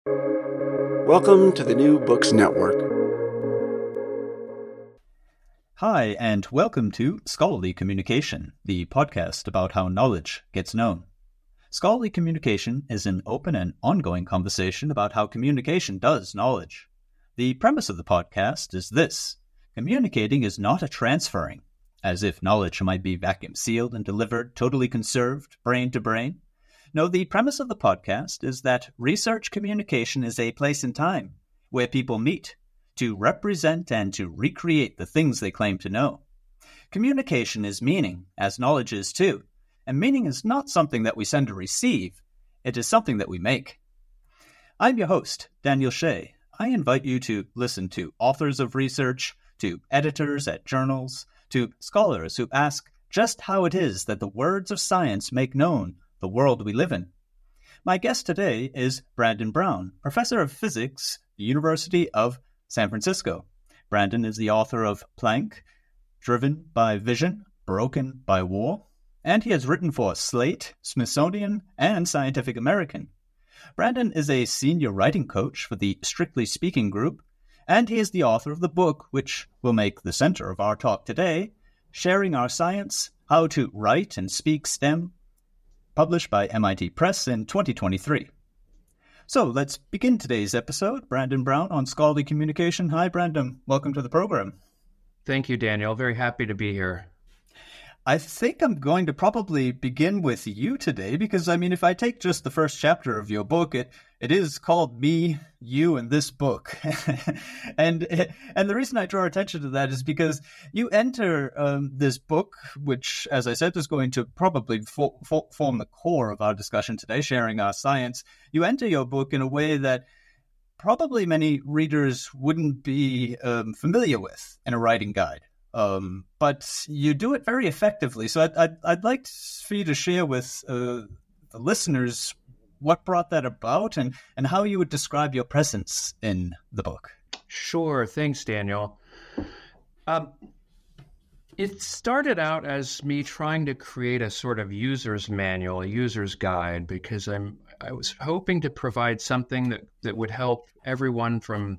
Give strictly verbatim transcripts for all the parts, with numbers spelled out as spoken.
Welcome to the New Books Network. Hi, and welcome to Scholarly Communication, the podcast about how knowledge gets known. Scholarly communication is an open and ongoing conversation about how communication does knowledge. The premise of the podcast is this: communicating is not a transferring, as if knowledge might be vacuum sealed and delivered, totally conserved, brain to brain. No, the premise of the podcast is that research communication is a place and time where people meet to represent and to recreate the things they claim to know. Communication is meaning, as knowledge is too, and meaning is not something that we send or receive, it is something that we make. I'm your host, Daniel Shea. I invite you to listen to authors of research, to editors at journals, to scholars who ask just how it is that the words of science make known the world we live in. My guest today is Brandon Brown, professor of physics at the University of San Francisco. Brandon is the author of Planck, Driven by Vision, Broken by War, and he has written for Slate, Smithsonian, and Scientific American. Brandon is a senior writing coach for the Strictly Speaking group, and he is the author of the book which will make the center of our talk today, Sharing Our Science, How to Write and Speak STEM, published by M I T Press in twenty twenty-three. So let's begin today's episode. Brandon Brown on Scholarly Communication. Hi, Brandon. Welcome to the program. Thank you, Daniel. Very happy to be here. I think I'm going to probably begin with you today because, I mean, if I take just the first chapter of your book, it it is called Me, You, and This Book. and and the reason I draw attention to that is because you enter um, this book, which, as I said, is going to probably fo- fo- form the core of our discussion today, Sharing Our Science. You enter your book in a way that probably many readers wouldn't be um, familiar with in a writing guide. Um, but you do it very effectively. So I'd, I'd, I'd like for you to share with uh, the listeners what brought that about and, and how you would describe your presence in the book. Sure. Thanks, Daniel. Um, it started out as me trying to create a sort of user's manual, a user's guide, because I'm I was hoping to provide something that, that would help everyone from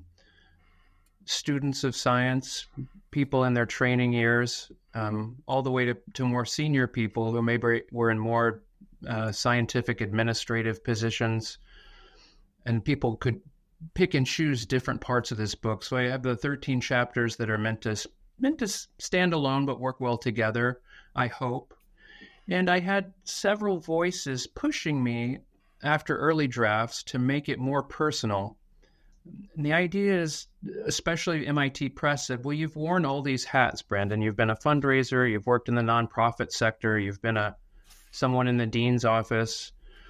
students of science, people in their training years, um, all the way to, to more senior people who maybe were in more uh, scientific administrative positions, and people could pick and choose different parts of this book. So I have the thirteen chapters that are meant to meant to stand alone but work well together, I hope. And I had several voices pushing me after early drafts to make it more personal. And the idea is, especially M I T Press said, well, you've worn all these hats, Brandon. You've been a fundraiser, you've worked in the nonprofit sector, you've been a someone in the dean's office,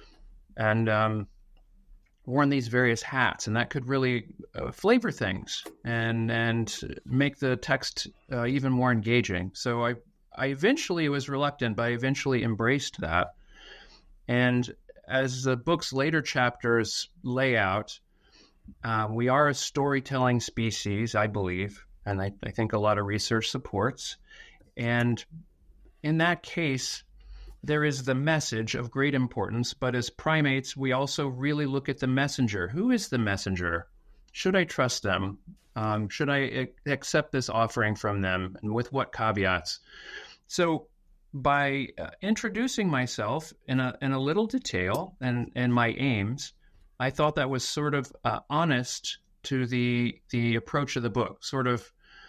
and um, worn these various hats. And that could really uh, flavor things and and make the text uh, even more engaging. So I, I eventually was reluctant, but I eventually embraced that. And as the book's later chapters lay out, Uh, we are a storytelling species, I believe, and I, I think a lot of research supports. And in that case, there is the message of great importance, but as primates, we also really look at the messenger. Who is the messenger? Should I trust them? Um, should I a- accept this offering from them, and with what caveats? So by uh, introducing myself in a, in a little detail and, and my aims, I thought that was sort of uh, honest to the the approach of the book, sort of,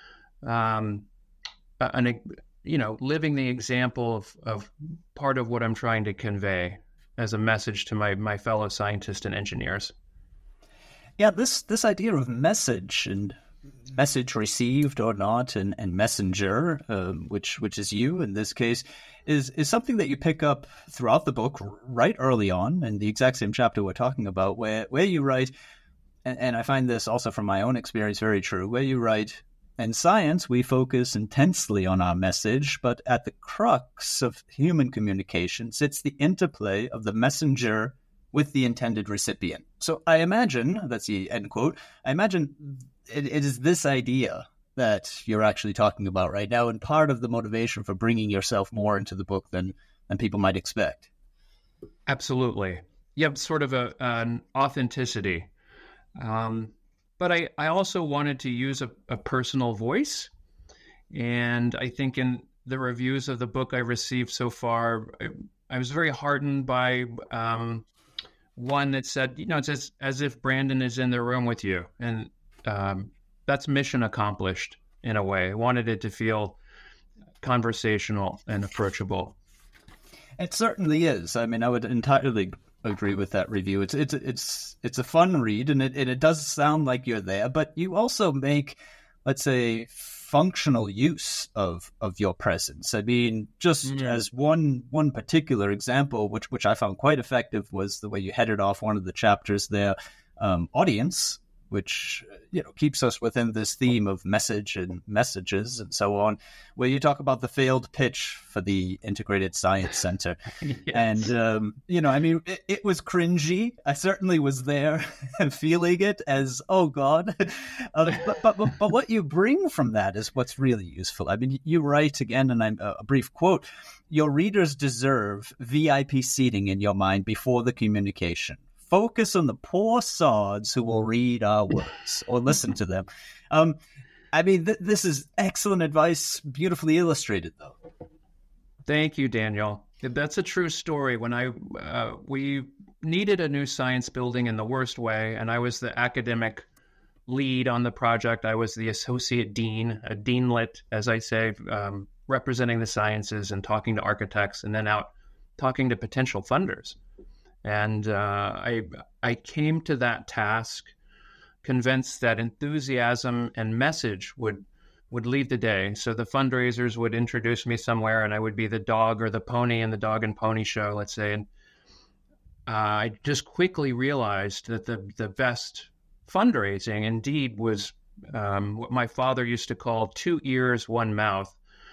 um, an you know, living the example of, of part of what I'm trying to convey as a message to my my fellow scientists and engineers. Yeah, this this idea of message and message received or not, and, and messenger, um, which which is you in this case, is is something that you pick up throughout the book right early on in the exact same chapter we're talking about, where, where you write, and, and I find this also from my own experience very true, where you write, in science, we focus intensely on our message, but at the crux of human communication sits the interplay of the messenger with the intended recipient. So I imagine, that's the end quote, I imagine it, it is this idea that you're actually talking about right now, and part of the motivation for bringing yourself more into the book than, than people might expect. Absolutely. Yep, sort of a, an authenticity. Um, but I, I also wanted to use a, a personal voice. And I think in the reviews of the book I received so far, I, I was very heartened by um, one that said, you know, it's as, as if Brandon is in the room with you. And um, that's mission accomplished in a way. I wanted it to feel conversational and approachable. It certainly is. I mean, I would entirely agree with that review. It's it's it's it's a fun read, and it and it does sound like you're there, but you also make, let's say, functional use of of your presence. I mean, just mm-hmm. as one one particular example, which which I found quite effective, was the way you headed off one of the chapters there, um, audience, which, you know, keeps us within this theme of message and messages and so on, where you talk about the failed pitch for the Integrated Science Center. Yes. And, um, you know, I mean, it, it was cringy. I certainly was there feeling it as, oh, God. Uh, but, but, but, but what you bring from that is what's really useful. I mean, you write again, and I'm, uh, a brief quote, your readers deserve V I P seating in your mind before the communication. Focus on the poor sods who will read our words or listen to them. Um, I mean, th- this is excellent advice, beautifully illustrated, though. Thank you, Daniel. That's a true story. When I uh, we needed a new science building in the worst way, and I was the academic lead on the project. I was the associate dean, a deanlet, as I say, um, representing the sciences and talking to architects, and then out talking to potential funders. And uh, I I came to that task convinced that enthusiasm and message would would lead the day. So the fundraisers would introduce me somewhere, and I would be the dog or the pony in the dog and pony show, let's say. And uh, I just quickly realized that the the best fundraising indeed was um, what my father used to call two ears, one mouth.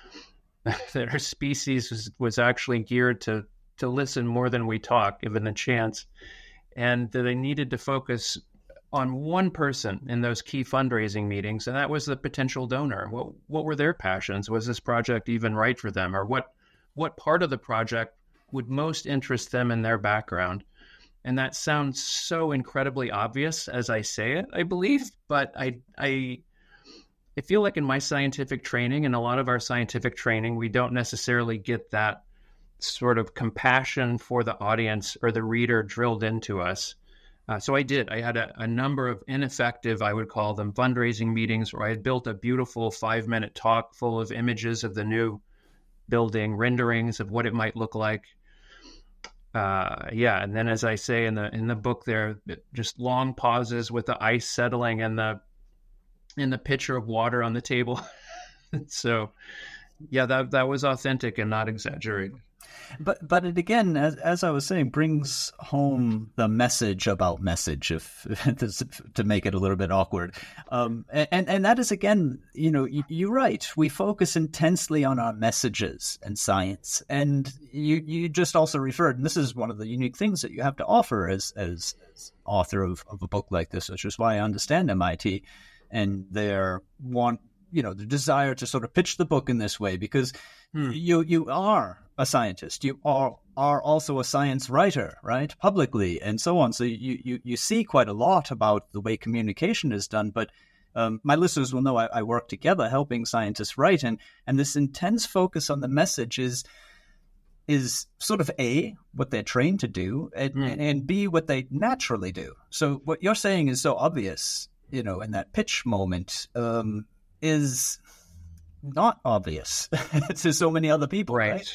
That our species was, was actually geared to to listen more than we talk, given the chance, and that they needed to focus on one person in those key fundraising meetings, and that was the potential donor. What what were their passions? Was this project even right for them? Or what what part of the project would most interest them in their background? And that sounds so incredibly obvious as I say it, I believe, but I I I feel like in my scientific training, and a lot of our scientific training, we don't necessarily get that sort of compassion for the audience or the reader drilled into us. Uh, so I did. I had a, a number of ineffective, I would call them, fundraising meetings where I had built a beautiful five-minute talk full of images of the new building, renderings of what it might look like. Uh, yeah, and then as I say in the in the book there, just long pauses with the ice settling and the and the pitcher of water on the table. So, yeah, that that was authentic and not exaggerated. But but it again, as as I was saying, brings home the message about message, if to make it a little bit awkward. Um, and and that is again, you know, you, you're right. We focus intensely on our messages and science, and you you just also referred, and this is one of the unique things that you have to offer as as, as author of, of a book like this, which is why I understand M I T and their want. You know, the desire to sort of pitch the book in this way, because hmm. you you are a scientist, you are are also a science writer, right, publicly, and so on. So you you, you see quite a lot about the way communication is done. But um, my listeners will know I, I work together helping scientists write, and and this intense focus on the message is is sort of A, what they're trained to do, and, hmm. and, and B, what they naturally do. So what you're saying is so obvious, you know, in that pitch moment. Um, is not obvious to so many other people, right? Right.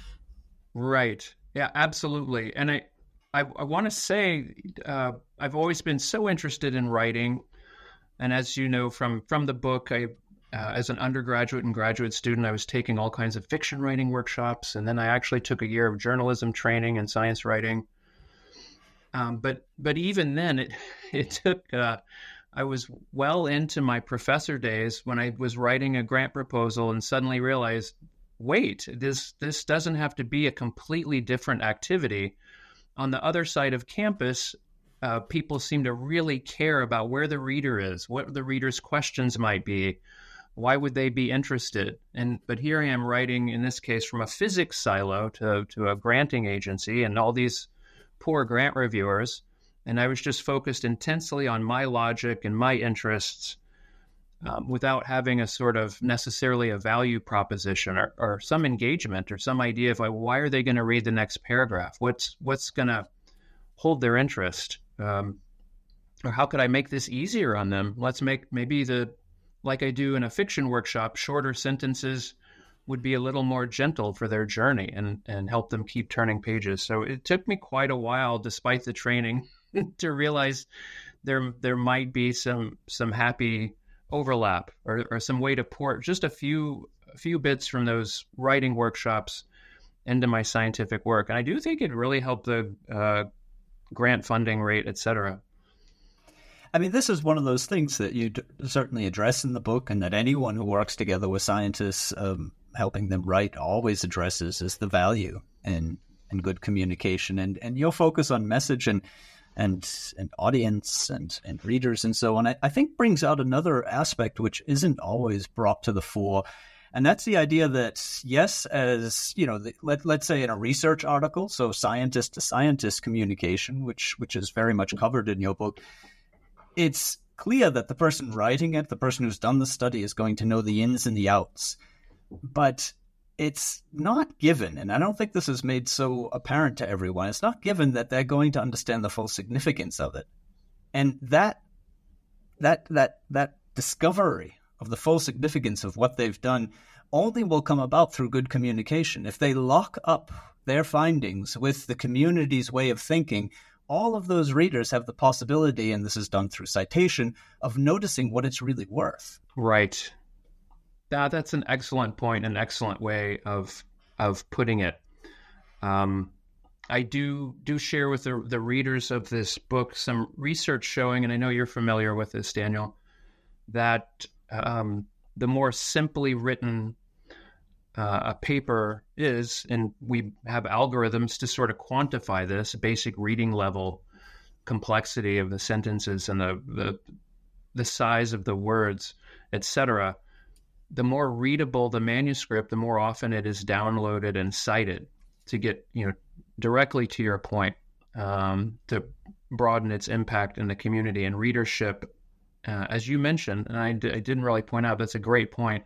Right. Yeah, absolutely. And I, I, I want to say, uh, I've always been so interested in writing, and as you know from from the book, I, uh, as an undergraduate and graduate student, I was taking all kinds of fiction writing workshops, and then I actually took a year of journalism training and science writing. Um, but but even then, it it took. Uh, I was well into my professor days when I was writing a grant proposal and suddenly realized, wait, this this doesn't have to be a completely different activity. On the other side of campus, uh, people seem to really care about where the reader is, what the reader's questions might be, why would they be interested? And but here I am writing, in this case, from a physics silo to, to a granting agency and all these poor grant reviewers. And I was just focused intensely on my logic and my interests um, without having a sort of necessarily a value proposition or, or some engagement or some idea of like, why are they going to read the next paragraph? What's what's going to hold their interest? Um, or how could I make this easier on them? Let's make maybe the, like I do in a fiction workshop, shorter sentences would be a little more gentle for their journey and, and help them keep turning pages. So it took me quite a while, despite the training, to realize there there might be some some happy overlap or, or some way to port just a few a few bits from those writing workshops into my scientific work. And I do think it really helped the uh, grant funding rate, et cetera. I mean, this is one of those things that you d- certainly address in the book, and that anyone who works together with scientists, um, helping them write, always addresses, is the value in, in good communication. And, and your focus on message and and and audience and, and readers and so on, I, I think brings out another aspect which isn't always brought to the fore. And that's the idea that, yes, as, you know, the, let, let's say in a research article, so scientist to scientist communication, which which is very much covered in your book, it's clear that the person writing it, the person who's done the study, is going to know the ins and the outs. But it's not given, and I don't think this is made so apparent to everyone, it's not given that they're going to understand the full significance of it. And that that that that discovery of the full significance of what they've done only will come about through good communication. If they lock up their findings with the community's way of thinking, all of those readers have the possibility, and this is done through citation, of noticing what it's really worth. Right. That, that's an excellent point, an excellent way of of putting it. Um, I do do share with the, the readers of this book some research showing, and I know you're familiar with this, Daniel, that um, the more simply written uh, a paper is, and we have algorithms to sort of quantify this basic reading level complexity of the sentences and the the, the size of the words, et cetera, the more readable the manuscript, the more often it is downloaded and cited to get, you know, directly to your point, um, to broaden its impact in the community and readership. Uh, as you mentioned, and I, d- I didn't really point out, that's a great point,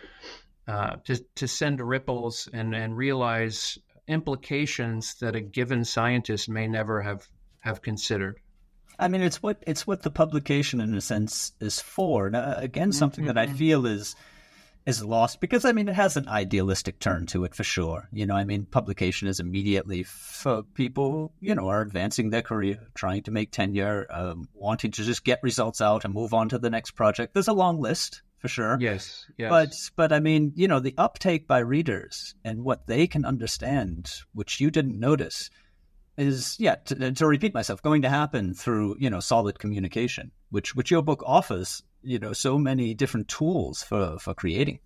uh, to, to send ripples and, and realize implications that a given scientist may never have, have considered. I mean, it's what it's what the publication, in a sense, is for. Now, again, something mm-hmm. that I feel is is lost because, I mean, it has an idealistic turn to it for sure. You know, I mean, publication is immediately for people who, you know, are advancing their career, trying to make tenure, um, wanting to just get results out and move on to the next project. There's a long list for sure. Yes, yes. But, but I mean, you know, the uptake by readers and what they can understand, which you didn't notice, is, yeah, to, to repeat myself, going to happen through, you know, solid communication, which which your book offers, you know, so many different tools for, for creating.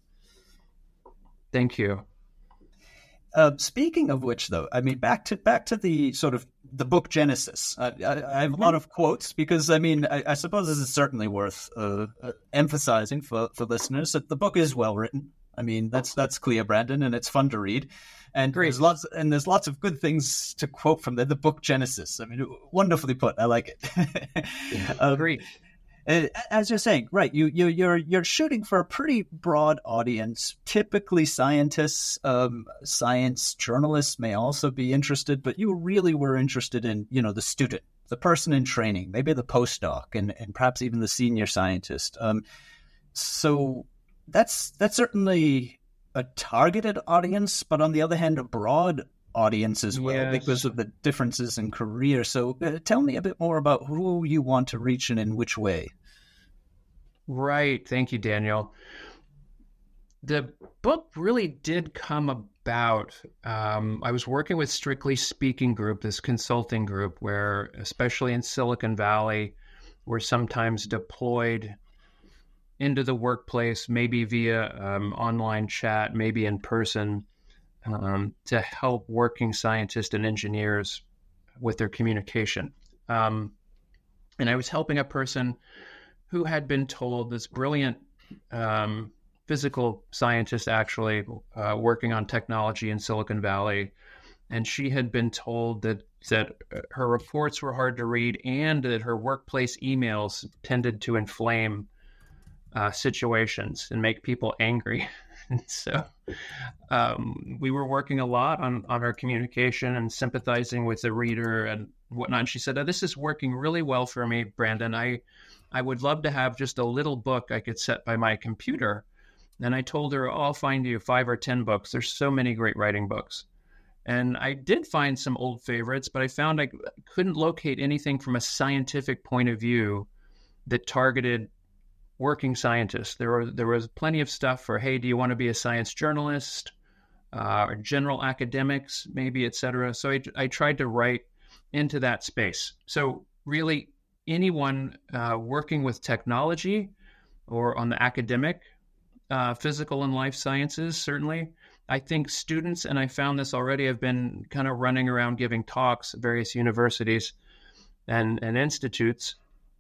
Thank you. Uh, speaking of which, though, I mean, back to back to the sort of the book genesis. Uh, I, I have a lot of quotes because, I mean, I, I suppose this is certainly worth uh, uh, emphasizing for, for listeners that the book is well written. I mean, that's that's clear, Brandon, and it's fun to read. And Great. there's lots and there's lots of good things to quote from the, the book Genesis. I mean, wonderfully put. I like it. yeah, um, great. As you're saying, right? You you you're you're shooting for a pretty broad audience. Typically, scientists, um, science journalists may also be interested, but you really were interested in, you know, the student, the person in training, maybe the postdoc, and and perhaps even the senior scientist. Um, so that's that's certainly a targeted audience, but on the other hand, a broad audience as well, yes. because of the differences in career. So uh, tell me a bit more about who you want to reach and in which way. Right. Thank you, Daniel. The book really did come about. Um, I was working with Strictly Speaking Group, this consulting group where, especially in Silicon Valley, we're sometimes deployed into the workplace, maybe via um, online chat, maybe in person, um, to help working scientists and engineers with their communication. Um, and I was helping a person who had been told, this brilliant um, physical scientist, actually, uh, working on technology in Silicon Valley, and she had been told that that her reports were hard to read and that her workplace emails tended to inflame uh, situations and make people angry. And so um, we were working a lot on, on her communication and sympathizing with the reader and whatnot. And she said, oh, this is working really well for me, Brandon. I, I would love to have just a little book I could set by my computer. And I told her, oh, I'll find you five or ten books. There's so many great writing books. And I did find some old favorites, but I found I couldn't locate anything from a scientific point of view that targeted working scientists. There was there was plenty of stuff for, hey, do you want to be a science journalist, uh, or general academics, maybe, et cetera. So I, I tried to write into that space. So really, anyone uh, working with technology or on the academic, uh, physical and life sciences, certainly. I think students, and I found this already, have been kind of running around giving talks at various universities and, and institutes,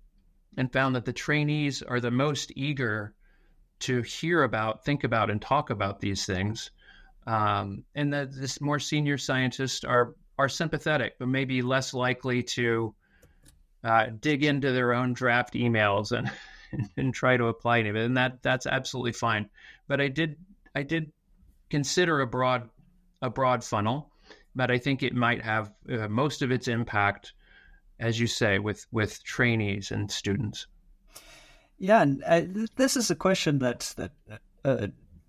and found that the trainees are the most eager to hear about, think about, and talk about these things. Um, and that this more senior scientists are are sympathetic, but maybe less likely to uh, dig into their own draft emails and and try to apply it. And that that's absolutely fine. But I did I did. consider a broad a broad funnel, but I think it might have uh, most of its impact, as you say, with with trainees and students. Yeah, and uh, this is a question that that uh,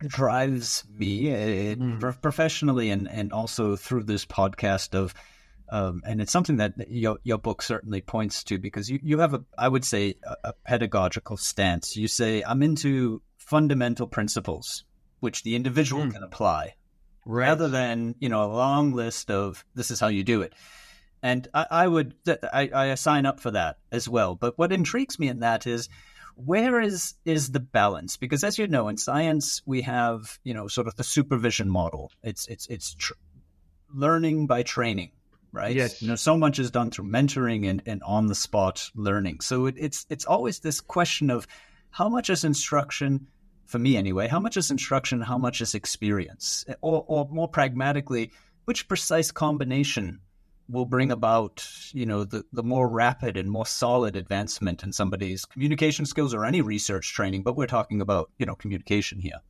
drives me uh, mm. professionally and and also through this podcast of, um, and it's something that your your book certainly points to, because you you have a, I would say, a, a pedagogical stance. You say, I'm into fundamental principles which the individual mm. can apply, right, rather than, you know, a long list of this is how you do it. And I, I would, I, I sign up for that as well. But what intrigues me in that is, where is is the balance? Because as you know, in science, we have, you know, sort of the supervision model. It's it's it's tr- learning by training, right? Yes. You know, so much is done through mentoring and, and on the spot learning. So it, it's it's always this question of how much is instruction. For me anyway, how much is instruction, how much is experience? Or, or more pragmatically, which precise combination will bring about, you know, the, the more rapid and more solid advancement in somebody's communication skills or any research training, but we're talking about, you know, communication here.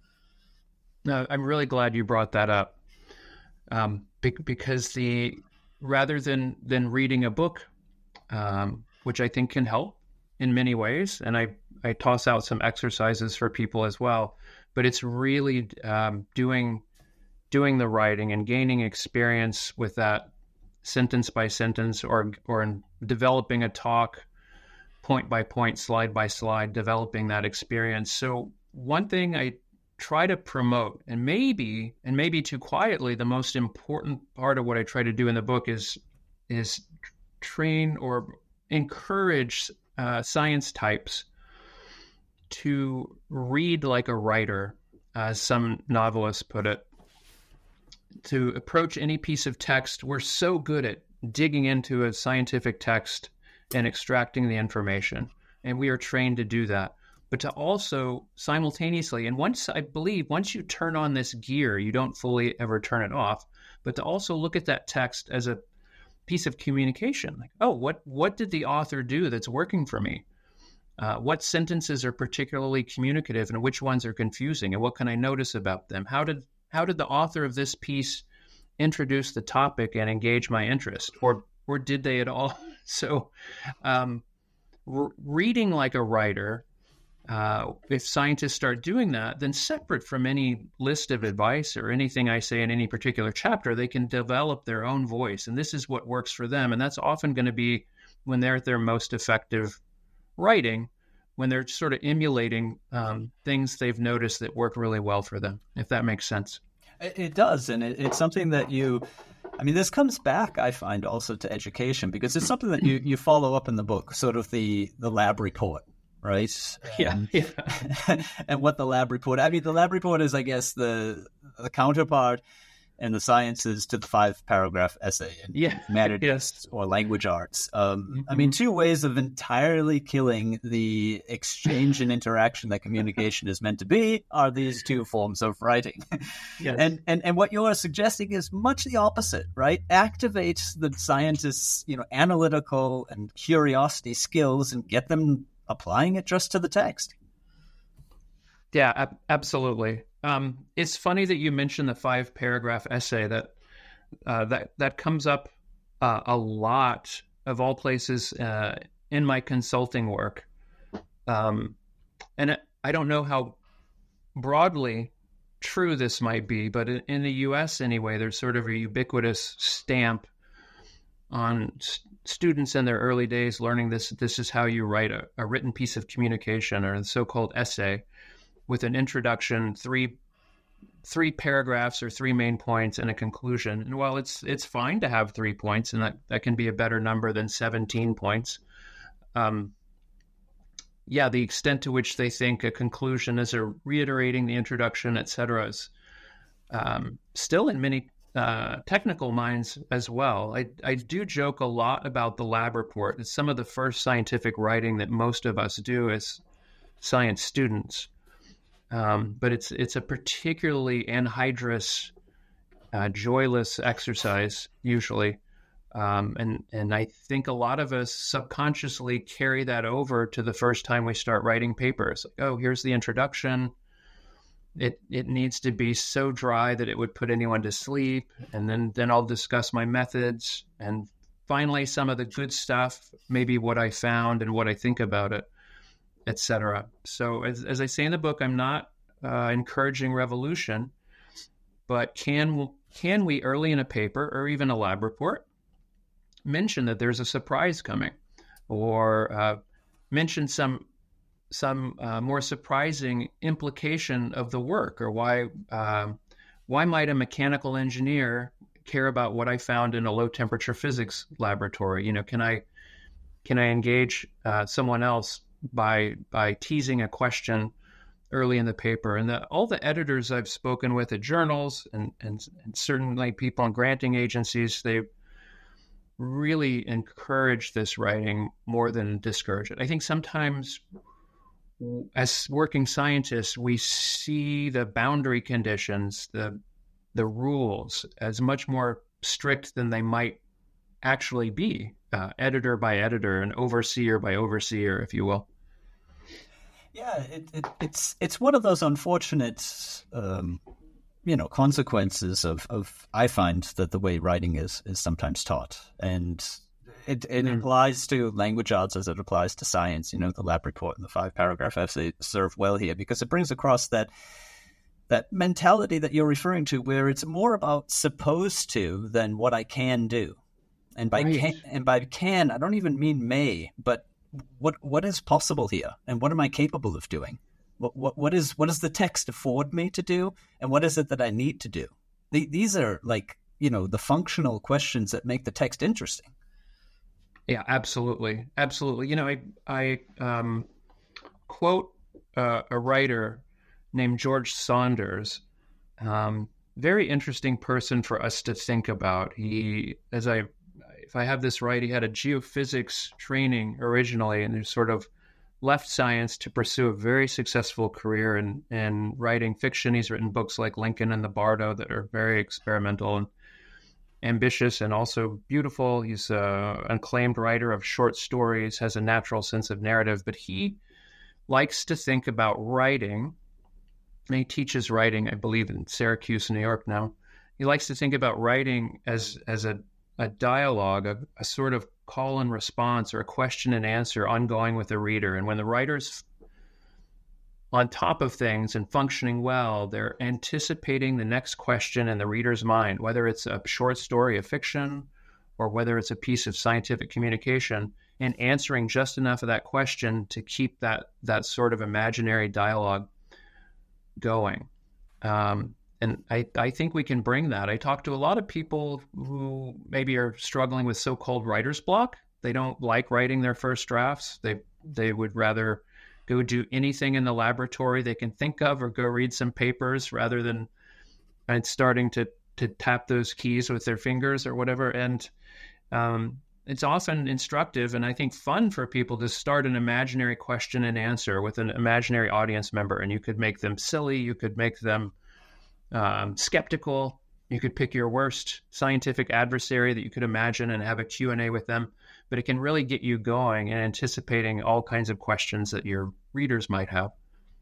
No, I'm really glad you brought that up, um, be- because the rather than, than reading a book, um, which I think can help in many ways, and I I toss out some exercises for people as well, but it's really um, doing doing the writing and gaining experience with that sentence by sentence, or or in developing a talk point by point, slide by slide, developing that experience. So one thing I try to promote, and maybe and maybe too quietly, the most important part of what I try to do in the book is is train or encourage uh, science types to read like a writer, as some novelists put it. To approach any piece of text, we're so good at digging into a scientific text and extracting the information, and we are trained to do that. But to also simultaneously, and once I believe, once you turn on this gear, you don't fully ever turn it off, but to also look at that text as a piece of communication. Like, oh, what what did the author do that's working for me? Uh, what sentences are particularly communicative and which ones are confusing, and what can I notice about them? How did how did the author of this piece introduce the topic and engage my interest, or or did they at all? So, um, re- reading like a writer, uh, if scientists start doing that, then separate from any list of advice or anything I say in any particular chapter, they can develop their own voice, and this is what works for them, and that's often going to be when they're at their most effective writing, when they're sort of emulating um, things they've noticed that work really well for them, if that makes sense. It, it does. And it, it's something that you, I mean, this comes back, I find, also to education, because it's something that you, you follow up in the book, sort of the, the lab report, right? Yeah. And, yeah. and what the lab report, I mean, the lab report is, I guess, the the counterpart in the sciences to the five paragraph essay in Yeah. humanities Yes. or language arts. Um, Mm-hmm. I mean, two ways of entirely killing the exchange and interaction that communication is meant to be are these two forms of writing. Yes. And, and and what you're suggesting is much the opposite, right? Activate the scientists' you know analytical and curiosity skills and get them applying it just to the text. Yeah, ab- absolutely. Um, it's funny that you mentioned the five paragraph essay that uh, that that comes up uh, a lot of all places uh, in my consulting work, um, and it, I don't know how broadly true this might be, but in, in the U S anyway, there's sort of a ubiquitous stamp on s- students in their early days learning this. This is how you write a, a written piece of communication, or the so-called essay, with an introduction, three three paragraphs or three main points, and a conclusion. And while it's it's fine to have three points, and that, that can be a better number than seventeen points, um, yeah, the extent to which they think a conclusion is a reiterating the introduction, et cetera, is um, still in many uh, technical minds as well. I, I do joke a lot about the lab report. It's some of the first scientific writing that most of us do as science students. Um, but it's it's a particularly anhydrous, uh, joyless exercise usually, um, and and I think a lot of us subconsciously carry that over to the first time we start writing papers. Like, oh, here's the introduction. It it needs to be so dry that it would put anyone to sleep, and then then I'll discuss my methods, and finally some of the good stuff, maybe what I found and what I think about it, et cetera. So as, as I say in the book, I'm not uh, encouraging revolution, but can can we early in a paper or even a lab report mention that there's a surprise coming, or uh, mention some some uh, more surprising implication of the work, or why um, why might a mechanical engineer care about what I found in a low temperature physics laboratory? You know, can I can I engage uh, someone else by by teasing a question early in the paper? And the, all the editors I've spoken with at journals and, and, and certainly people in granting agencies, they really encourage this writing more than discourage it. I think sometimes as working scientists, we see the boundary conditions, the the rules, as much more strict than they might actually be, uh, editor by editor and overseer by overseer, if you will. Yeah, it, it, it's it's one of those unfortunate, um, you know, consequences of, of I find that the way writing is is sometimes taught, and it it mm. applies to language arts as it applies to science. You know, the lab report and the five paragraph essay serve well here because it brings across that that mentality that you're referring to, where it's more about supposed to than what I can do, and by right. can, and by can I don't even mean may, but What what is possible here, and what am I capable of doing? What what what is what does the text afford me to do, and what is it that I need to do? The, these are like you know the functional questions that make the text interesting. Yeah, absolutely, absolutely. You know, I I um, quote uh, a writer named George Saunders. Um, very interesting person for us to think about. He, as I. If I have this right, he had a geophysics training originally, and he sort of left science to pursue a very successful career in, in writing fiction. He's written books like Lincoln and the Bardo that are very experimental and ambitious and also beautiful. He's an acclaimed writer of short stories, has a natural sense of narrative, but he likes to think about writing. And he teaches writing, I believe, in Syracuse, New York now. He likes to think about writing as as a a dialogue, a, a sort of call and response, or a question and answer ongoing with the reader. And when the writer's on top of things and functioning well, they're anticipating the next question in the reader's mind, whether it's a short story of fiction or whether it's a piece of scientific communication, and answering just enough of that question to keep that that sort of imaginary dialogue going. Um, And I, I think we can bring that. I talk to a lot of people who maybe are struggling with so-called writer's block. They don't like writing their first drafts. They they would rather go do anything in the laboratory they can think of, or go read some papers rather than and starting to to tap those keys with their fingers or whatever. And um, it's often instructive and I think fun for people to start an imaginary question and answer with an imaginary audience member. And you could make them silly, you could make them um, skeptical, you could pick your worst scientific adversary that you could imagine and have a Q and A with them. But it can really get you going and anticipating all kinds of questions that your readers might have.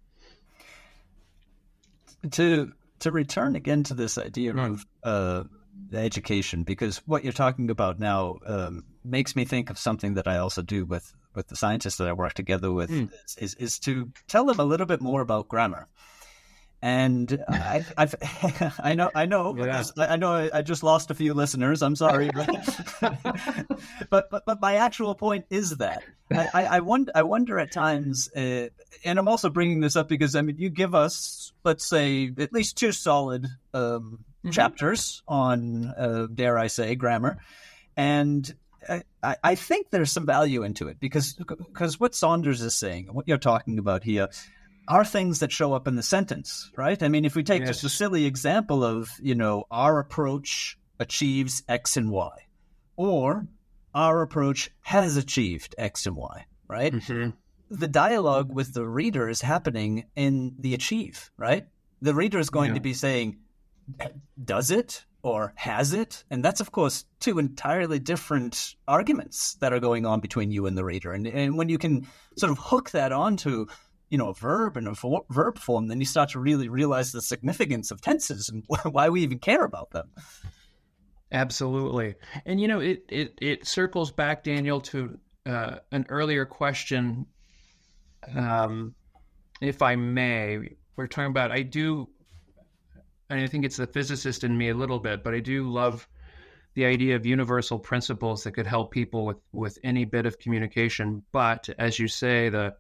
To to return again to this idea mm. of uh, education, because what you're talking about now um, makes me think of something that I also do with, with the scientists that I work together with, mm. is, is is to tell them a little bit more about grammar. And I, I've, I know, I know, yeah. I know, I just lost a few listeners. I'm sorry, but but, but, but my actual point is that I, I, I wonder, I wonder at times, uh, and I'm also bringing this up because I mean, you give us, let's say, at least two solid um, mm-hmm. chapters on, uh, dare I say, grammar, and I, I think there's some value into it because because what Saunders is saying, what you're talking about here, are things that show up in the sentence, right? I mean, if we take yes. just a silly example of, you know, our approach achieves X and Y, or our approach has achieved X and Y, right? Mm-hmm. The dialogue with the reader is happening in the achieve, right? The reader is going yeah. to be saying, does it or has it? And that's, of course, two entirely different arguments that are going on between you and the reader. And, and when you can sort of hook that onto you know, a verb and a vo- verb form, then you start to really realize the significance of tenses and why we even care about them. Absolutely. And, you know, it, it, it circles back, Daniel, to uh, an earlier question, um, if I may. We're talking about, I do, and I think it's the physicist in me a little bit, but I do love the idea of universal principles that could help people with, with any bit of communication. But as you say, the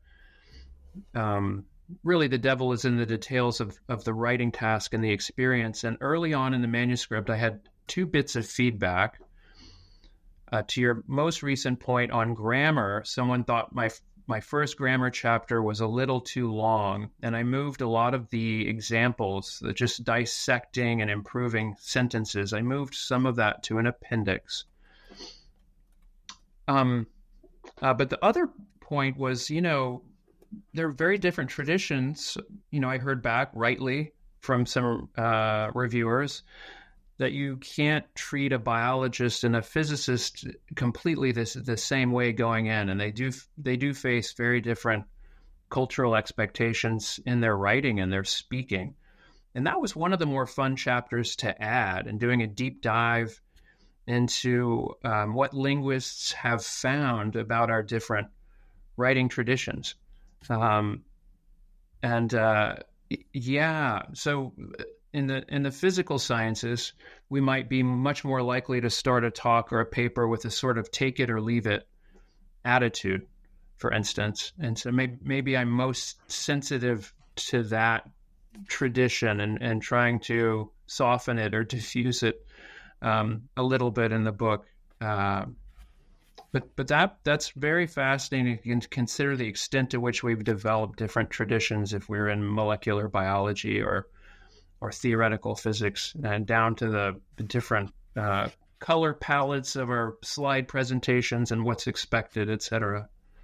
Um, really, the devil is in the details of, of the writing task and the experience. And early on in the manuscript, I had two bits of feedback. Uh, to your most recent point on grammar, someone thought my my first grammar chapter was a little too long, and I moved a lot of the examples, the just dissecting and improving sentences. I moved some of that to an appendix. Um, uh, but the other point was, you know, they're very different traditions. You know, I heard back rightly from some uh, reviewers that you can't treat a biologist and a physicist completely this, the same way going in, and they do they do face very different cultural expectations in their writing and their speaking. And that was one of the more fun chapters to add, and doing a deep dive into um, what linguists have found about our different writing traditions. Um, and, uh, yeah, so in the, in the physical sciences, we might be much more likely to start a talk or a paper with a sort of take it or leave it attitude, for instance. And so maybe, maybe I'm most sensitive to that tradition and, and trying to soften it or diffuse it, um, a little bit in the book. Uh, But but that that's very fascinating. You can consider the extent to which we've developed different traditions if we're in molecular biology or or theoretical physics, and down to the, the different uh, color palettes of our slide presentations and what's expected, et cetera.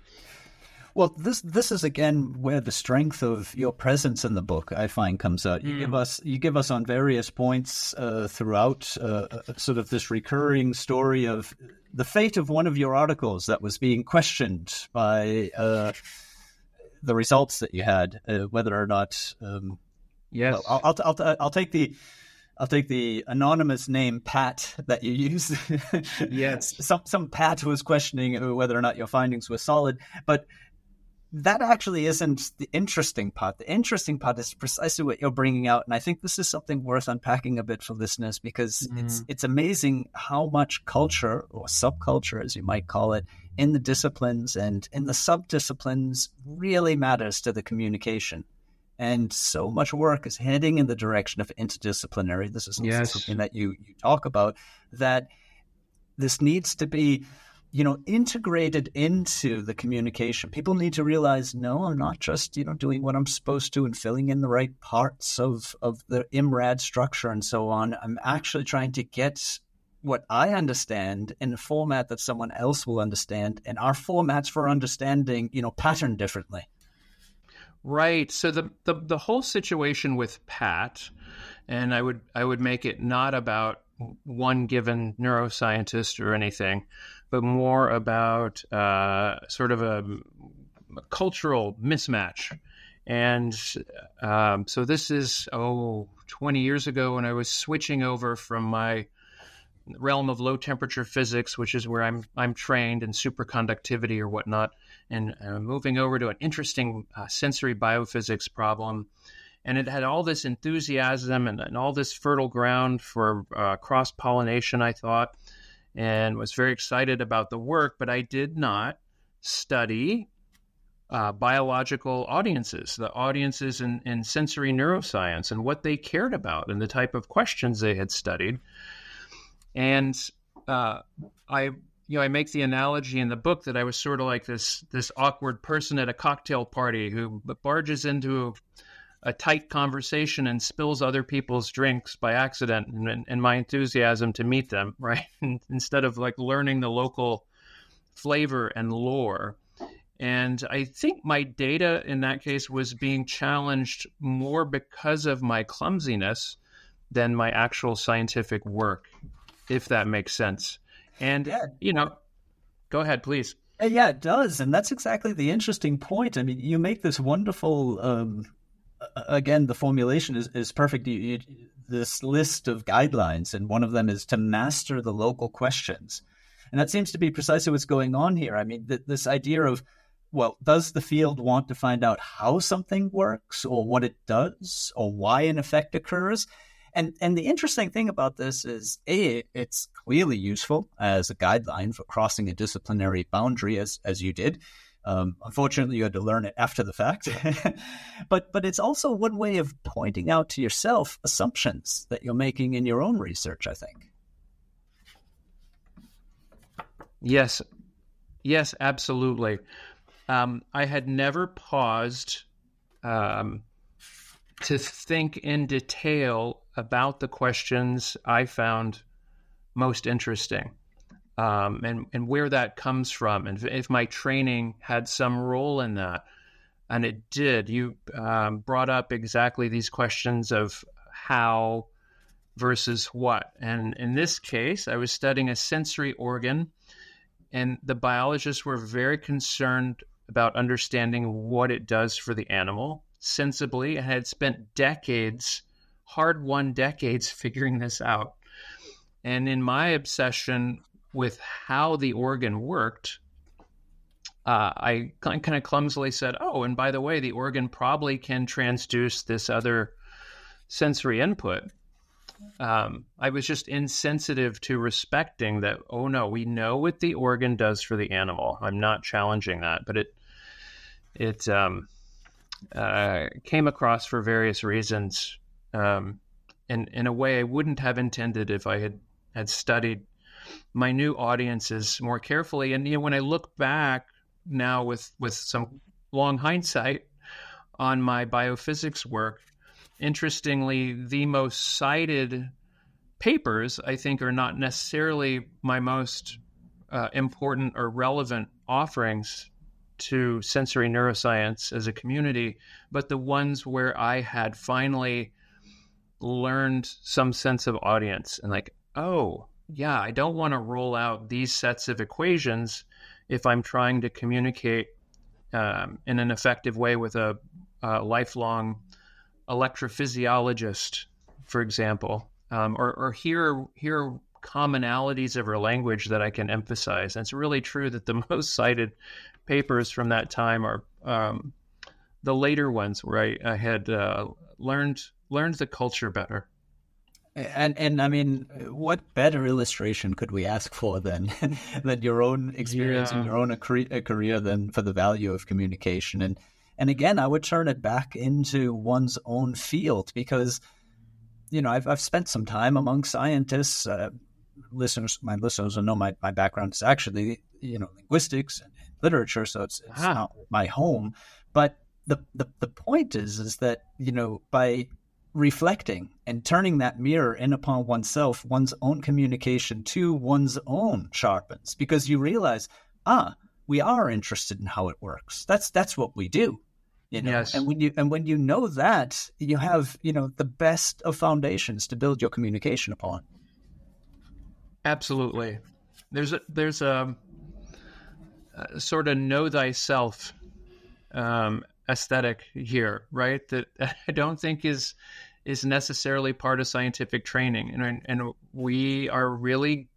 Well, this this is again where the strength of your presence in the book, I find, comes out. You mm. give us you give us on various points uh, throughout uh, sort of this recurring story of the fate of one of your articles that was being questioned by uh, the results that you had, uh, whether or not. Um, yes, well, I'll, I'll I'll I'll take the. I'll take the anonymous name Pat that you use. Yes, some some Pat who was questioning whether or not your findings were solid, but that actually isn't the interesting part. The interesting part is precisely what you're bringing out, and I think this is something worth unpacking a bit for listeners, because mm. it's it's amazing how much culture, or subculture as you might call it, in the disciplines and in the subdisciplines really matters to the communication. And so much work is heading in the direction of interdisciplinary. This is yes. something that you, you talk about, that this needs to be, you know, integrated into the communication. People need to realize, no, I'm not just, you know, doing what I'm supposed to and filling in the right parts of, of the I M R A D structure and so on. I'm actually trying to get what I understand in a format that someone else will understand. And our formats for understanding, you know, pattern differently. Right. So the, the, the whole situation with Pat, and I would I would make it not about one given neuroscientist or anything, but more about uh, sort of a, a cultural mismatch. And um, so this is, oh, twenty years ago when I was switching over from my realm of low temperature physics, which is where I'm I'm trained in superconductivity or whatnot, and uh, moving over to an interesting uh, sensory biophysics problem. And it had all this enthusiasm and, and all this fertile ground for uh, cross-pollination, I thought, and was very excited about the work, but I did not study uh, biological audiences, the audiences in, in sensory neuroscience and what they cared about and the type of questions they had studied. And uh, I, you know, I make the analogy in the book that I was sort of like this this awkward person at a cocktail party who barges into a, a tight conversation and spills other people's drinks by accident, and, and my enthusiasm to meet them, right? Instead of like learning the local flavor and lore. And I think my data in that case was being challenged more because of my clumsiness than my actual scientific work, if that makes sense. And, yeah. you know, go ahead, please. Yeah, it does. And that's exactly the interesting point. I mean, you make this wonderful, um, again, the formulation is, is perfect. You, you, this list of guidelines, and one of them is to master the local questions. And that seems to be precisely what's going on here. I mean, th- this idea of, well, does the field want to find out how something works or what it does or why an effect occurs? And and the interesting thing about this is, A, it's clearly useful as a guideline for crossing a disciplinary boundary, as as you did. Um, unfortunately, you had to learn it after the fact. but but it's also one way of pointing out to yourself assumptions that you're making in your own research, I think. Yes. Yes, absolutely. Um, I had never paused um, to think in detail about the questions I found most interesting, um, and, and where that comes from, and if my training had some role in that. And it did. You um, brought up exactly these questions of how versus what. And in this case, I was studying a sensory organ, and the biologists were very concerned about understanding what it does for the animal sensibly, and had spent decades, hard-won decades, figuring this out. And in my obsession with how the organ worked, uh, I kind of clumsily said, oh, and by the way, the organ probably can transduce this other sensory input. Um, I was just insensitive to respecting that, oh no, we know what the organ does for the animal. I'm not challenging that, but it it um, uh, came across for various reasons um, in, in a way I wouldn't have intended if I had, had studied my new audiences more carefully. And you know, when I look back now with, with some long hindsight on my biophysics work, interestingly, the most cited papers, I think, are not necessarily my most uh, important or relevant offerings to sensory neuroscience as a community, but the ones where I had finally learned some sense of audience and like, oh, yeah, I don't want to roll out these sets of equations if I'm trying to communicate um, in an effective way with a, a lifelong electrophysiologist, for example, um, or, or hear hear commonalities of our language that I can emphasize. And it's really true that the most cited papers from that time are um, the later ones where I, I had uh, learned learned the culture better. And and I mean, what better illustration could we ask for than than your own experience yeah. and your own career than for the value of communication? And and again, I would turn it back into one's own field because, you know, I've I've spent some time among scientists, uh, listeners, my listeners will know my, my background is actually, you know, linguistics and literature, so it's, it's ah. not my home. But the, the the point is, is that, you know, by reflecting and turning that mirror in upon oneself, one's own communication to one's own sharpens, because you realize, ah, we are interested in how it works. That's that's what we do. You know? Yes. And when you and when you know that, you have, you know, the best of foundations to build your communication upon. Absolutely. There's a there's a, a sort of know thyself um, aesthetic here, right? That I don't think is is necessarily part of scientific training, and and we are really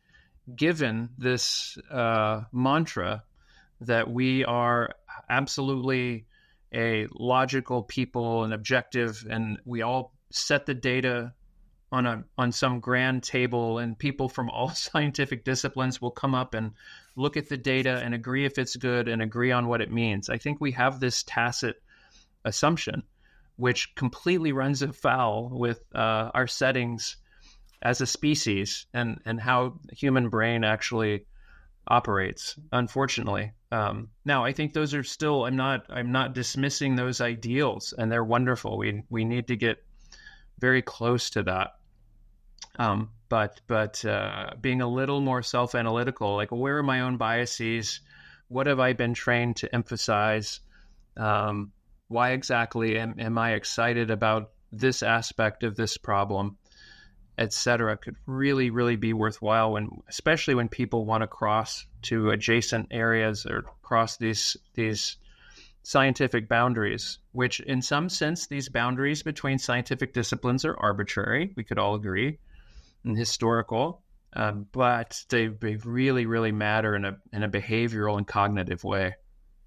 given this uh, mantra that we are absolutely a logical people and objective, and we all set the data on a on some grand table, and people from all scientific disciplines will come up and look at the data and agree if it's good and agree on what it means. I think we have this tacit assumption, which completely runs afoul with uh, our settings as a species and and how the human brain actually operates, unfortunately. Um, now, I think those are still, I'm not, I'm not dismissing those ideals, and they're wonderful. We, we need to get very close to that. Um, but, but, uh, being a little more self-analytical, like, where are my own biases? What have I been trained to emphasize? Um, why exactly am, am I excited about this aspect of this problem, et cetera, could really, really be worthwhile when, especially when people want to cross to adjacent areas or cross these these scientific boundaries, which in some sense, these boundaries between scientific disciplines are arbitrary. We could all agree, and historical, um, but they, they really, really matter in a in a behavioral and cognitive way.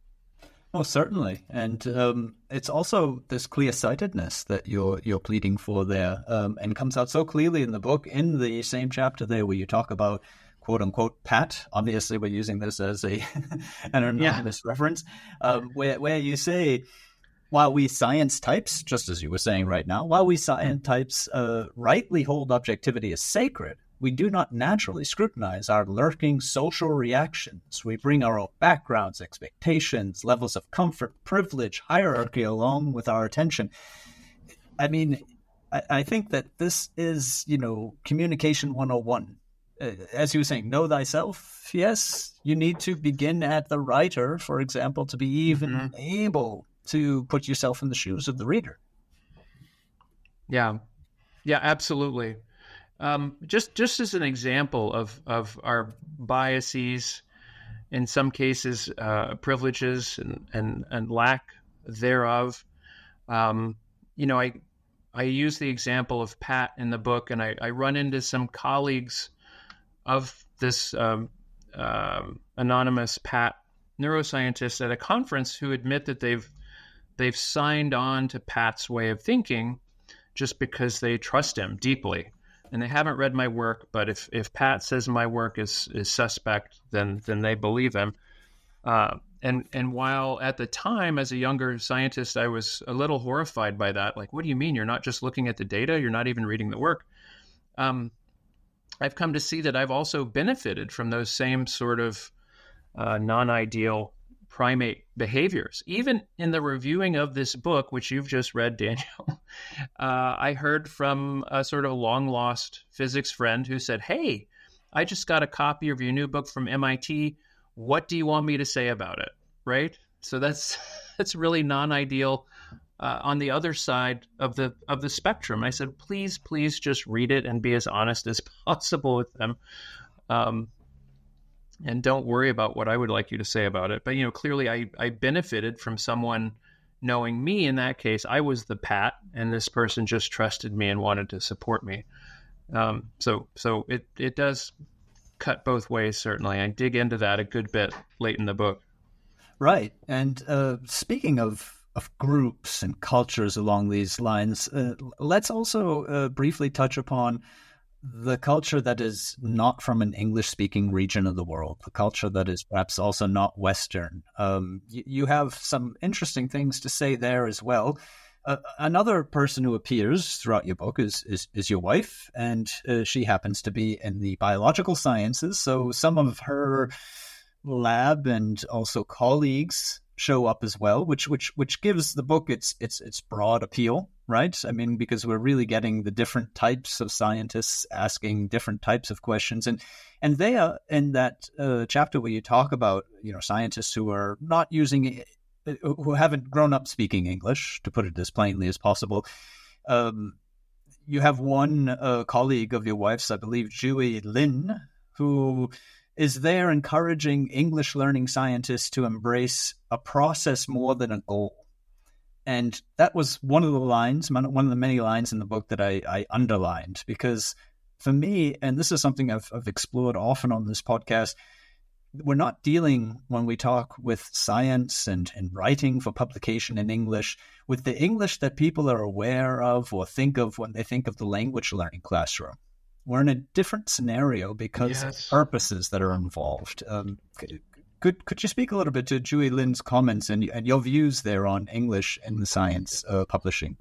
Oh, certainly, and um, it's also this clear-sightedness that you're you're pleading for there, um, and comes out so clearly in the book. In the same chapter there, where you talk about "quote unquote" Pat. Obviously, we're using this as a an anonymous yeah. reference, um, where where you say, while we science types, just as you were saying right now, while we science types uh, rightly hold objectivity as sacred, we do not naturally scrutinize our lurking social reactions. We bring our own backgrounds, expectations, levels of comfort, privilege, hierarchy along with our attention. I mean, I, I think that this is, you know, communication one oh one. Uh, as you were saying, know thyself. Yes, you need to begin at the writer, for example, to be even mm-hmm. able to put yourself in the shoes of the reader. Yeah, yeah, absolutely. Um, just just as an example of, of our biases, in some cases, uh, privileges and, and, and lack thereof, um, you know, I I use the example of Pat in the book, and I, I run into some colleagues of this um, uh, anonymous Pat neuroscientist at a conference who admit that they've they've signed on to Pat's way of thinking just because they trust him deeply. And they haven't read my work, but if, if Pat says my work is, is suspect, then then they believe him. Uh, and and while at the time, as a younger scientist, I was a little horrified by that. Like, what do you mean? You're not just looking at the data? You're not even reading the work? Um, I've come to see that I've also benefited from those same sort of uh, non-ideal primate behaviors. Even in the reviewing of this book, which you've just read, Daniel, uh, I heard from a sort of long-lost physics friend who said, hey, I just got a copy of your new book from M I T. What do you want me to say about it? Right? So that's that's really non-ideal uh, on the other side of the of the spectrum. I said, please, please just read it and be as honest as possible with them. Um, And don't worry about what I would like you to say about it. But, you know, clearly I, I benefited from someone knowing me. In that case, I was the Pat, and this person just trusted me and wanted to support me. Um, so so it, it does cut both ways, certainly. I dig into that a good bit late in the book. Right. And uh, speaking of, of groups and cultures along these lines, uh, let's also uh, briefly touch upon the culture that is not from an English-speaking region of the world, the culture that is perhaps also not Western. Um, you, you have some interesting things to say there as well. Uh, another person who appears throughout your book is is, is your wife, and uh, she happens to be in the biological sciences. So some of her lab and also colleagues show up as well, which which which gives the book its its its broad appeal, right? I mean, because we're really getting the different types of scientists asking different types of questions, and and they are in that uh, chapter where you talk about, you know, scientists who are not using, who haven't grown up speaking English, to put it as plainly as possible. Um, you have one uh, colleague of your wife's, I believe, Zhui Lin, who is there encouraging English learning scientists to embrace a process more than a goal. And that was one of the lines, one of the many lines in the book that I, I underlined, because for me, and this is something I've, I've explored often on this podcast, we're not dealing, when we talk with science and, and writing for publication in English, with the English that people are aware of or think of when they think of the language learning classroom. We're in a different scenario because Yes. of purposes that are involved. Um, could could you speak a little bit to Zhui Lin's comments and, and your views there on English in the science uh, publishing?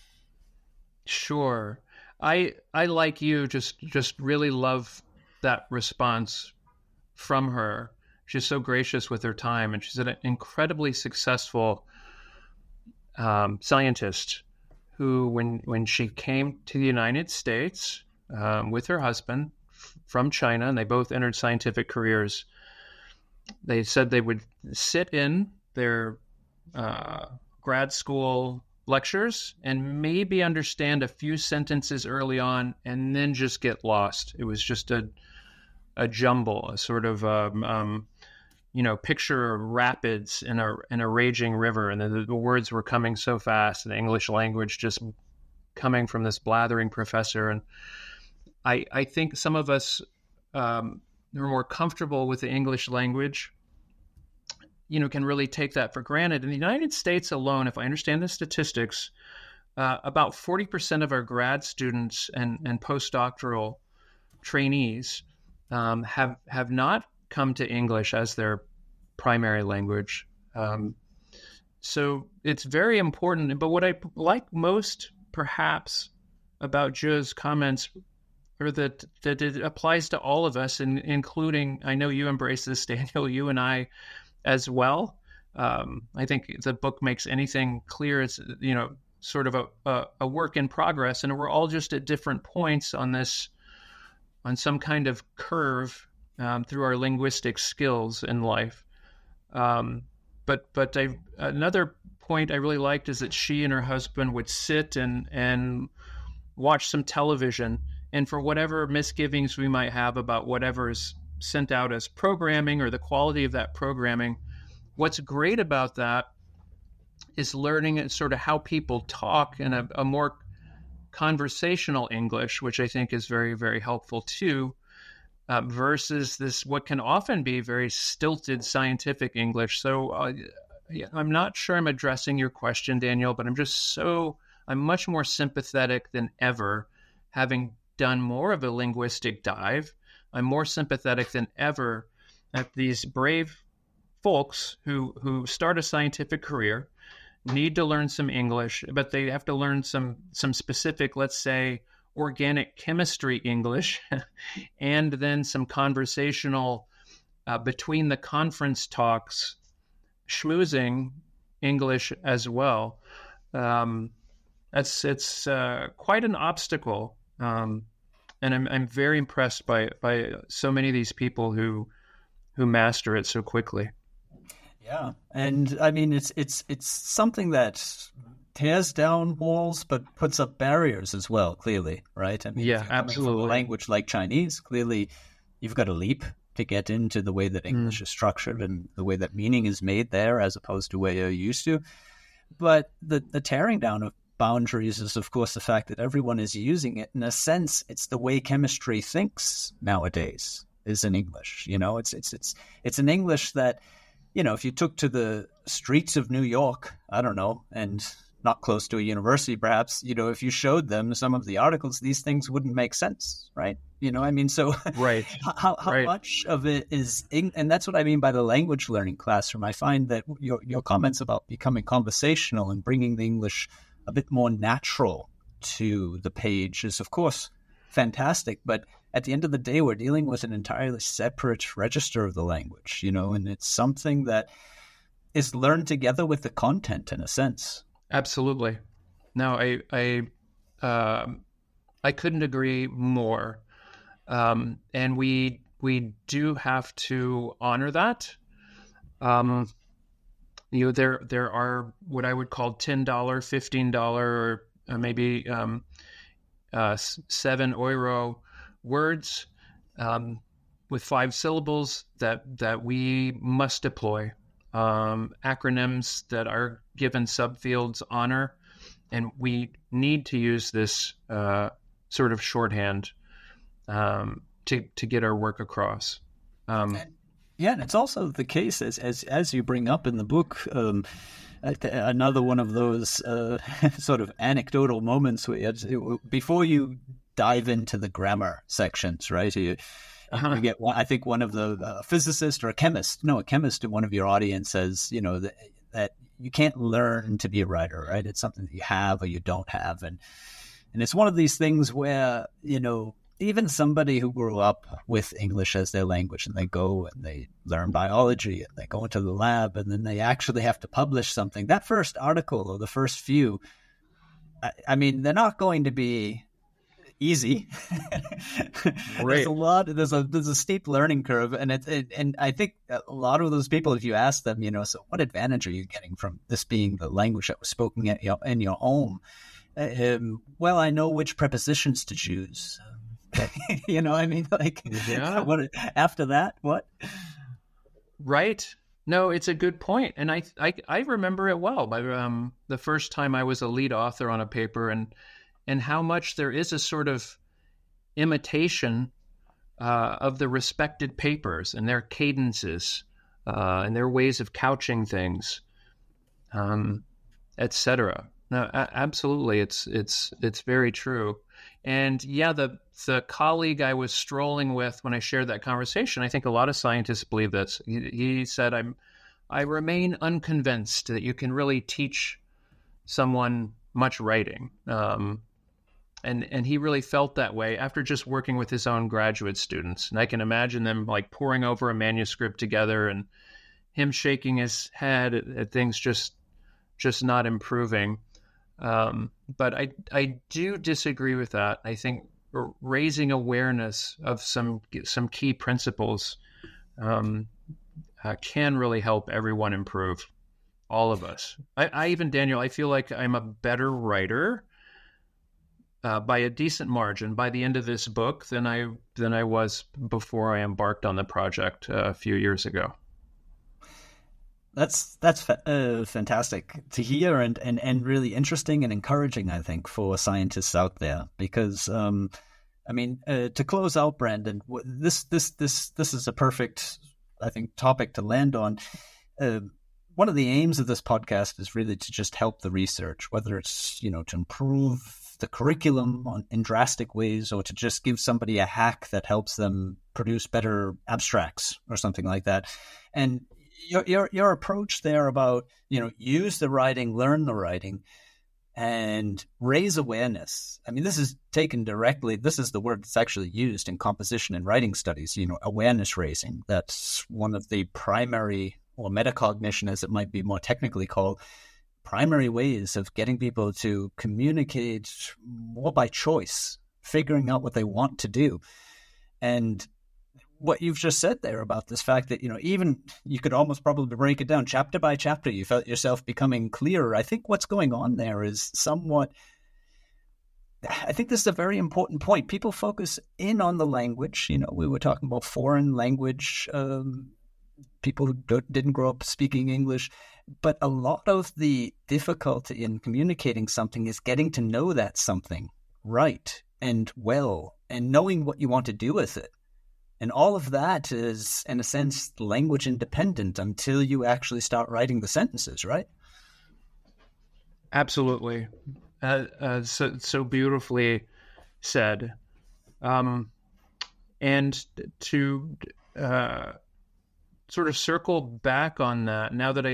Sure. I I like you just just really love that response from her. She's so gracious with her time, and she's an incredibly successful um, scientist who, when when she came to the United States um, with her husband f- from China, and they both entered scientific careers, they said they would sit in their uh, grad school lectures and maybe understand a few sentences early on, and then just get lost. It was just a a jumble, a sort of um, um, you know, picture rapids in a in a raging river, and the, the words were coming so fast, and the English language just coming from this blathering professor. And I I think some of us um, who are more comfortable with the English language, you know, can really take that for granted. In the United States alone, if I understand the statistics, uh, about forty percent of our grad students and, and postdoctoral trainees um, have have not come to English as their primary language. Um, so it's very important. But what I like most, perhaps, about Zhui's comments are that, that it applies to all of us, and including, I know you embrace this, Daniel, you and I as well. Um, I think the book makes anything clear. It's, you know, sort of a, a, a work in progress, and we're all just at different points on this, on some kind of curve um, through our linguistic skills in life. Um, but but I, another point I really liked is that she and her husband would sit and and watch some television, and for whatever misgivings we might have about whatever's sent out as programming or the quality of that programming, what's great about that is learning sort of how people talk in a, a more conversational English, which I think is very, very helpful too, uh, versus this what can often be very stilted scientific English. So uh, yeah, I'm not sure I'm addressing your question, Daniel, but I'm just so, I'm much more sympathetic than ever, having done more of a linguistic dive. I'm more sympathetic than ever at these brave folks who, who start a scientific career, need to learn some English, but they have to learn some some specific, let's say, organic chemistry English, and then some conversational, uh, between the conference talks, schmoozing English as well. Um, that's it's uh, quite an obstacle, um, and I'm I'm very impressed by by so many of these people who who master it so quickly. Yeah, and I mean it's it's it's something that tears down walls but puts up barriers as well. Clearly, right? I mean, yeah, if you're coming absolutely. from a language like Chinese, clearly, you've got a leap to get into the way that English mm. is structured and the way that meaning is made there, as opposed to where you're used to. But the the tearing down of boundaries is, of course, the fact that everyone is using it. In a sense, it's the way chemistry thinks nowadays is in English. You know, it's it's it's it's an English that, you know, if you took to the streets of New York, I don't know, and not close to a university, perhaps, you know, if you showed them some of the articles, these things wouldn't make sense, right? You know, I mean, so right. how how right. much of it is, and that's what I mean by the language learning classroom. I find that your your comments about becoming conversational and bringing the English a bit more natural to the page is, of course, fantastic. But at the end of the day, we're dealing with an entirely separate register of the language, you know, and it's something that is learned together with the content in a sense. Absolutely. No, I I uh, I couldn't agree more. Um, and we we do have to honor that. Um, you know, there there are what I would call ten dollar, fifteen dollar, or uh, maybe um, uh, seven euro words um, with five syllables that that we must deploy. Um, acronyms that are given subfields honor, and we need to use this uh, sort of shorthand um, to to get our work across. Um, yeah, and it's also the case as as as you bring up in the book. Um, another one of those uh, sort of anecdotal moments where you, before you dive into the grammar sections, right? You, Uh-huh. You get one, I think one of the uh, physicist or a chemist, no, a chemist in one of your audience says, you know, that, that you can't learn to be a writer, right? It's something that you have or you don't have. And, and it's one of these things where, you know, even somebody who grew up with English as their language and they go and they learn biology and they go into the lab and then they actually have to publish something, that first article or the first few, I, I mean, they're not going to be easy. There's a lot. There's a there's a steep learning curve, and it's it, and I think a lot of those people, if you ask them, you know, so what advantage are you getting from this being the language that was spoken at your, in your home? Um, well, I know which prepositions to choose. You know, I mean, like, yeah. What after that? What? Right. No, it's a good point, and I I I remember it well. By um the first time I was a lead author on a paper, and. and how much there is a sort of imitation uh, of the respected papers and their cadences uh, and their ways of couching things, um, et cetera. No, a- absolutely, it's it's it's very true. And yeah, the the colleague I was strolling with when I shared that conversation, I think a lot of scientists believe this. He, he said, "I'm I remain unconvinced that you can really teach someone much writing." Um, And and he really felt that way after just working with his own graduate students. And I can imagine them like poring over a manuscript together and him shaking his head at, at things just just not improving. Um, but I I do disagree with that. I think raising awareness of some some key principles um, uh, can really help everyone improve, all of us. I, I even, Daniel, I feel like I'm a better writer Uh, by a decent margin by the end of this book than I than I was before I embarked on the project uh, a few years ago. That's that's fa- uh, fantastic to hear and, and, and really interesting and encouraging, I think, for scientists out there. Because, um, I mean, uh, to close out, Brandon, this this this this is a perfect, I think, topic to land on. Uh, one of the aims of this podcast is really to just help the research, whether it's, you know, to improve the curriculum on, in drastic ways, or to just give somebody a hack that helps them produce better abstracts or something like that. And your your your approach there about, you know, use the writing, learn the writing, and raise awareness. I mean, this is taken directly. This is the word that's actually used in composition and writing studies. You know, awareness raising. That's one of the primary, or metacognition, as it might be more technically called, primary ways of getting people to communicate more by choice, figuring out what they want to do. And what you've just said there about this fact that, you know, even you could almost probably break it down chapter by chapter, you felt yourself becoming clearer. I think what's going on there is somewhat, I think this is a very important point. People focus in on the language. You know, we were talking about foreign language, um, people who don't, didn't grow up speaking English. But a lot of the difficulty in communicating something is getting to know that something right and well, and knowing what you want to do with it. And all of that is, in a sense, language independent until you actually start writing the sentences, right? Absolutely. Uh, uh, so, so beautifully said. Um, and to uh, sort of circle back on that, now that I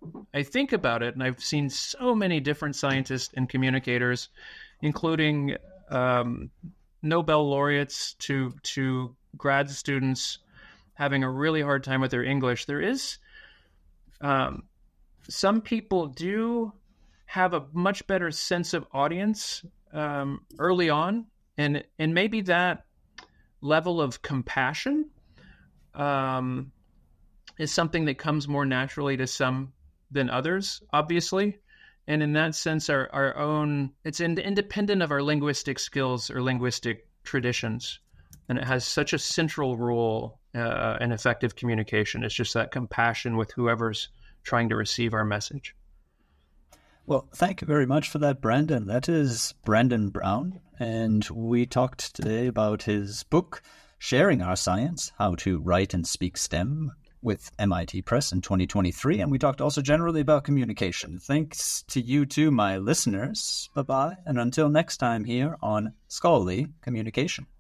I think about it, and I've seen so many different scientists and communicators, including um, Nobel laureates to to grad students having a really hard time with their English. There is um, some people do have a much better sense of audience um, early on, and and maybe that level of compassion um, is something that comes more naturally to some than others, obviously. And in that sense, our, our own, it's in, independent of our linguistic skills or linguistic traditions. And it has such a central role uh, in effective communication. It's just that compassion with whoever's trying to receive our message. Well, thank you very much for that, Brandon. That is Brandon Brown. And we talked today about his book, Sharing Our Science, How to Write and Speak STEM, with M I T Press in twenty twenty-three, and we talked also generally about communication. Thanks to you too, my listeners. Bye-bye, and until next time here on Scholarly Communication.